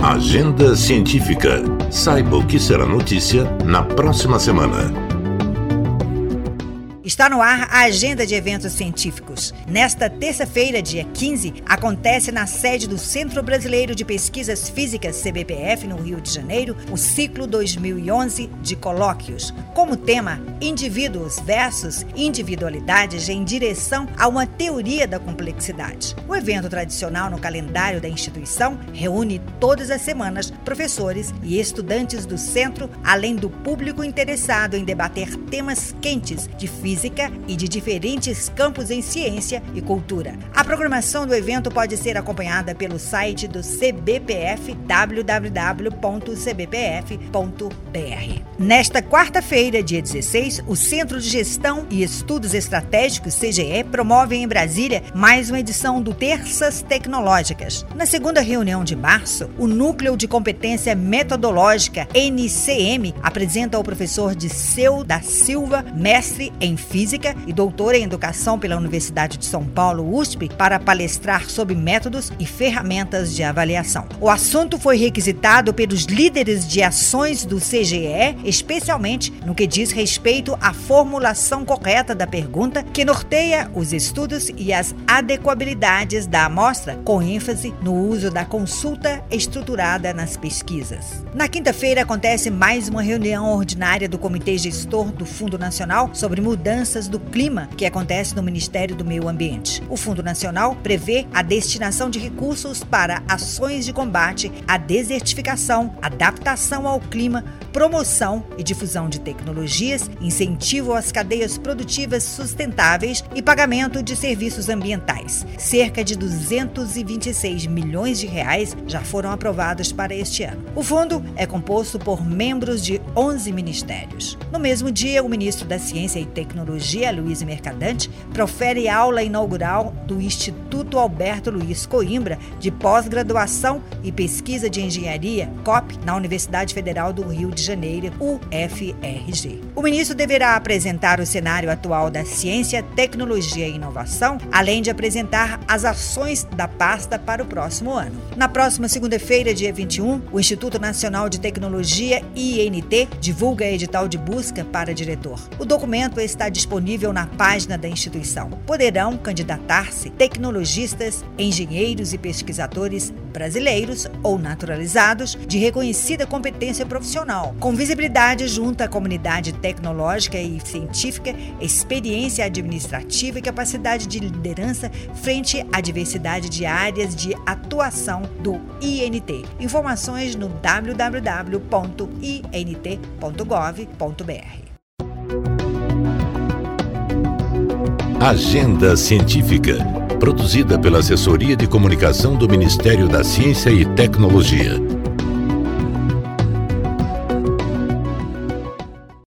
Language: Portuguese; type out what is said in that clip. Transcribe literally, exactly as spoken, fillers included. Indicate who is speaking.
Speaker 1: Agenda Científica. Saiba o que será notícia na próxima semana.
Speaker 2: Está no ar a agenda de eventos científicos. Nesta terça-feira, dia quinze, acontece na sede do Centro Brasileiro de Pesquisas Físicas, C B P F, no Rio de Janeiro, o ciclo dois mil e onze de colóquios, como tema Indivíduos versus Individualidades em direção a uma teoria da complexidade. O evento tradicional no calendário da instituição reúne todas as semanas professores e estudantes do centro, além do público interessado em debater temas quentes de física e de diferentes campos em ciência e cultura. A programação do evento pode ser acompanhada pelo site do C B P F, w w w ponto c b p f ponto b r. Nesta quarta-feira, dia dezesseis, o Centro de Gestão e Estudos Estratégicos, C G E, promove em Brasília mais uma edição do Terças Tecnológicas. Na segunda reunião de março, o Núcleo de Competência Metodológica, N C M, apresenta o professor Disseu da Silva, mestre em Física e doutor em Educação pela Universidade de São Paulo, U S P, para palestrar sobre métodos e ferramentas de avaliação. O assunto foi requisitado pelos líderes de ações do C G E, especialmente no que diz respeito à formulação correta da pergunta que norteia os estudos e as adequabilidades da amostra, com ênfase no uso da consulta estruturada nas pesquisas. Na quinta-feira acontece mais uma reunião ordinária do Comitê Gestor do Fundo Nacional sobre Mudanças do Clima, que acontece no Ministério do Meio Ambiente. O Fundo Nacional prevê a destinação de recursos para ações de combate à desertificação, adaptação ao clima, promoção e difusão de tecnologias, incentivo às cadeias produtivas sustentáveis e pagamento de serviços ambientais. Cerca de duzentos e vinte e seis milhões de reais já foram aprovados para este ano. O fundo é composto por membros de onze ministérios. No mesmo dia, o ministro da Ciência e Tecnologia, Luiz Mercadante, profere aula inaugural do Instituto Alberto Luiz Coimbra de Pós-Graduação e Pesquisa de Engenharia, C O P, na Universidade Federal do Rio de Janeiro, U F R J. O ministro deverá apresentar o cenário atual da ciência, tecnologia e inovação, além de apresentar as ações da pasta para o próximo ano. Na próxima segunda-feira, dia vinte e um, o Instituto Nacional de Tecnologia, I N T, divulga edital de busca para diretor. O documento está disponível na página da instituição. Poderão candidatar-se tecnologistas, engenheiros e pesquisadores brasileiros ou naturalizados de reconhecida competência profissional, com visibilidade junto à comunidade tecnológica e científica, experiência administrativa e capacidade de liderança frente à diversidade de áreas de atuação do I N T. Informações no w w w ponto i n t ponto gov ponto b r.
Speaker 1: Agenda Científica, produzida pela Assessoria de Comunicação do Ministério da Ciência e Tecnologia.